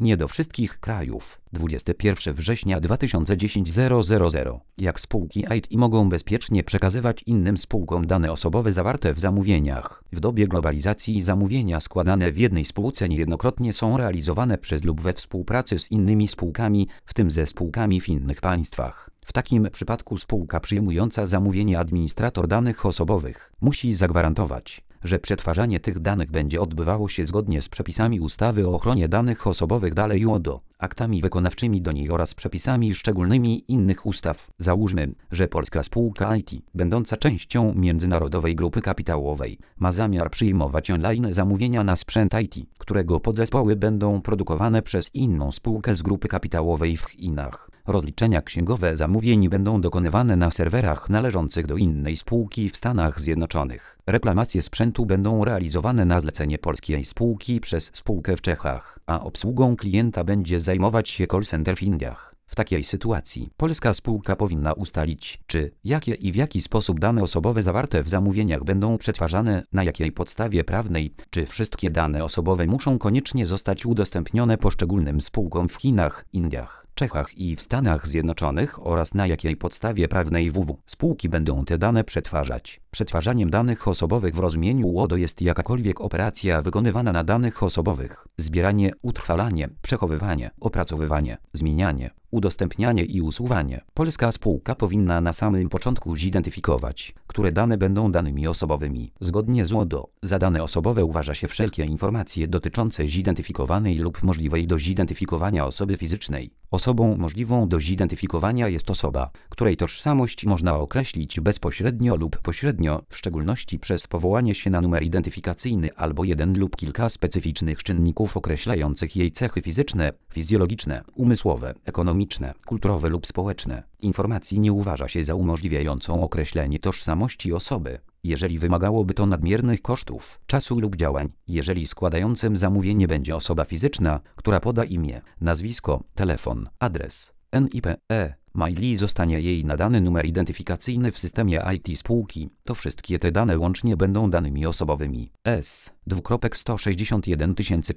nie do wszystkich krajów. 21 września 2010 000. Jak spółki IT mogą bezpiecznie przekazywać innym spółkom dane osobowe zawarte w zamówieniach. W dobie globalizacji zamówienia składane w jednej spółce niejednokrotnie są realizowane przez lub we współpracy z innymi spółkami, w tym ze spółkami w innych państwach. W takim przypadku spółka przyjmująca zamówienie, administrator danych osobowych, musi zagwarantować, że przetwarzanie tych danych będzie odbywało się zgodnie z przepisami ustawy o ochronie danych osobowych, dalej UODO, aktami wykonawczymi do niej oraz przepisami szczególnymi innych ustaw. Załóżmy, że polska spółka IT, będąca częścią międzynarodowej grupy kapitałowej, ma zamiar przyjmować online zamówienia na sprzęt IT, którego podzespoły będą produkowane przez inną spółkę z grupy kapitałowej w Chinach. Rozliczenia księgowe zamówień będą dokonywane na serwerach należących do innej spółki w Stanach Zjednoczonych. Reklamacje sprzętu będą realizowane na zlecenie polskiej spółki przez spółkę w Czechach, a obsługą klienta będzie zajmować się call center w Indiach. W takiej sytuacji polska spółka powinna ustalić, czy, jakie i w jaki sposób dane osobowe zawarte w zamówieniach będą przetwarzane, na jakiej podstawie prawnej, czy wszystkie dane osobowe muszą koniecznie zostać udostępnione poszczególnym spółkom w Chinach, Indiach, Czechach i w Stanach Zjednoczonych oraz na jakiej podstawie prawnej spółki będą te dane przetwarzać. Przetwarzaniem danych osobowych w rozumieniu UODO jest jakakolwiek operacja wykonywana na danych osobowych: zbieranie, utrwalanie, przechowywanie, opracowywanie, zmienianie, udostępnianie i usuwanie. Polska spółka powinna na samym początku zidentyfikować, które dane będą danymi osobowymi. Zgodnie z UODO, za dane osobowe uważa się wszelkie informacje dotyczące zidentyfikowanej lub możliwej do zidentyfikowania osoby fizycznej. Osobą możliwą do zidentyfikowania jest osoba, której tożsamość można określić bezpośrednio lub pośrednio, w szczególności przez powołanie się na numer identyfikacyjny albo jeden lub kilka specyficznych czynników określających jej cechy fizyczne, fizjologiczne, umysłowe, ekonomiczne, kulturowe lub społeczne. Informacji nie uważa się za umożliwiającą określenie tożsamości osoby, jeżeli wymagałoby to nadmiernych kosztów, czasu lub działań. Jeżeli składającym zamówienie będzie osoba fizyczna, która poda imię, nazwisko, telefon, adres, NIP, mail i zostanie jej nadany numer identyfikacyjny w systemie IT spółki, to wszystkie te dane łącznie będą danymi osobowymi. S.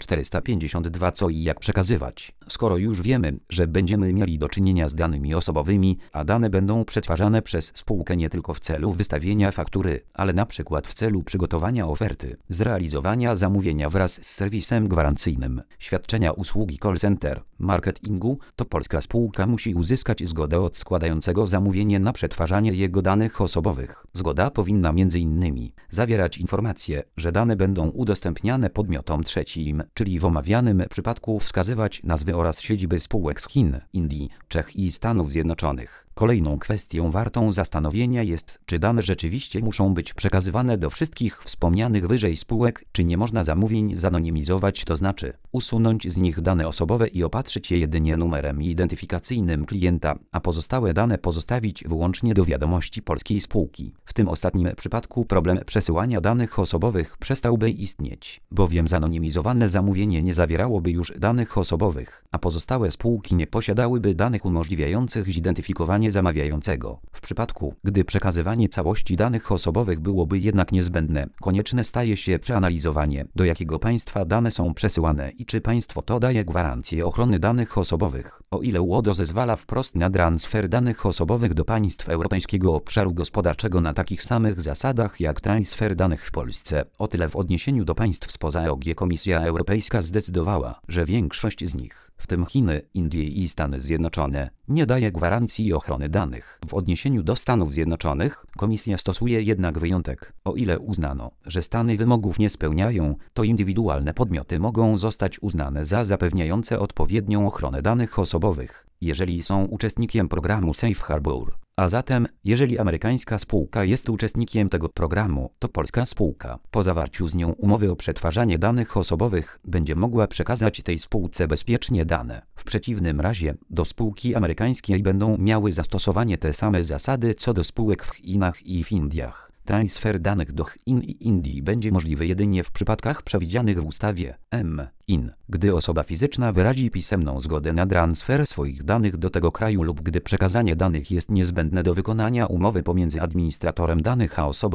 452. Co i jak przekazywać? Skoro już wiemy, że będziemy mieli do czynienia z danymi osobowymi, a dane będą przetwarzane przez spółkę nie tylko w celu wystawienia faktury, ale na przykład w celu przygotowania oferty, zrealizowania zamówienia wraz z serwisem gwarancyjnym, świadczenia usługi call center, marketingu, to polska spółka musi uzyskać zgodę od składającego zamówienie na przetwarzanie jego danych osobowych. Zgoda powinna m.in. zawierać informacje, że dane będą udostępniane podmiotom trzecim, czyli w omawianym przypadku wskazywać nazwy oraz siedziby spółek z Chin, Indii, Czech i Stanów Zjednoczonych. Kolejną kwestią wartą zastanowienia jest, czy dane rzeczywiście muszą być przekazywane do wszystkich wspomnianych wyżej spółek, czy nie można zamówień zanonimizować, to znaczy usunąć z nich dane osobowe i opatrzyć je jedynie numerem identyfikacyjnym klienta, a pozostałe dane pozostawić wyłącznie do wiadomości polskiej spółki. W tym ostatnim przypadku problem przesyłania danych osobowych przestałby istnieć, bowiem zanonimizowane zamówienie nie zawierałoby już danych osobowych, a pozostałe spółki nie posiadałyby danych umożliwiających zidentyfikowanie zamawiającego. W przypadku, gdy przekazywanie całości danych osobowych byłoby jednak niezbędne, konieczne staje się przeanalizowanie, do jakiego państwa dane są przesyłane i czy państwo to daje gwarancję ochrony danych osobowych. O ile UODO zezwala wprost na transfer danych osobowych do państw Europejskiego Obszaru Gospodarczego na takich samych zasadach jak transfer danych w Polsce, o tyle w odniesieniu do państw spoza OG Komisja Europejska zdecydowała, że większość z nich, w tym Chiny, Indie i Stany Zjednoczone, nie daje gwarancji ochrony danych. W odniesieniu do Stanów Zjednoczonych Komisja stosuje jednak wyjątek. O ile uznano, że Stany wymogów nie spełniają, to indywidualne podmioty mogą zostać uznane za zapewniające odpowiednią ochronę danych osobowych, jeżeli są uczestnikiem programu Safe Harbor. A zatem, jeżeli amerykańska spółka jest uczestnikiem tego programu, to polska spółka, po zawarciu z nią umowy o przetwarzanie danych osobowych, będzie mogła przekazać tej spółce bezpiecznie dane. W przeciwnym razie, do spółki amerykańskiej będą miały zastosowanie te same zasady co do spółek w Chinach i w Indiach. Transfer danych do Chin i Indii będzie możliwy jedynie w przypadkach przewidzianych w ustawie M.in., gdy osoba fizyczna wyrazi pisemną zgodę na transfer swoich danych do tego kraju lub gdy przekazanie danych jest niezbędne do wykonania umowy pomiędzy administratorem danych a osobą,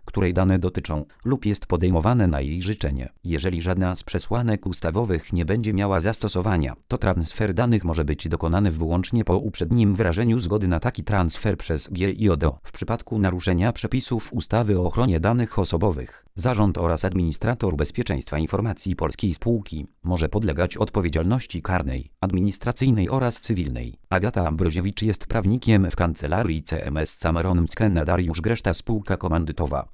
której dane dotyczą, lub jest podejmowane na jej życzenie. Jeżeli żadna z przesłanek ustawowych nie będzie miała zastosowania, to transfer danych może być dokonany wyłącznie po uprzednim wyrażeniu zgody na taki transfer przez GIODO. W przypadku naruszenia przepisów ustawy o ochronie danych osobowych, zarząd oraz administrator bezpieczeństwa informacji polskiej spółki może podlegać odpowiedzialności karnej, administracyjnej oraz cywilnej. Agata Ambroziewicz jest prawnikiem w kancelarii CMS Cameron Mcken Dariusz Greszta, spółka komandytowa.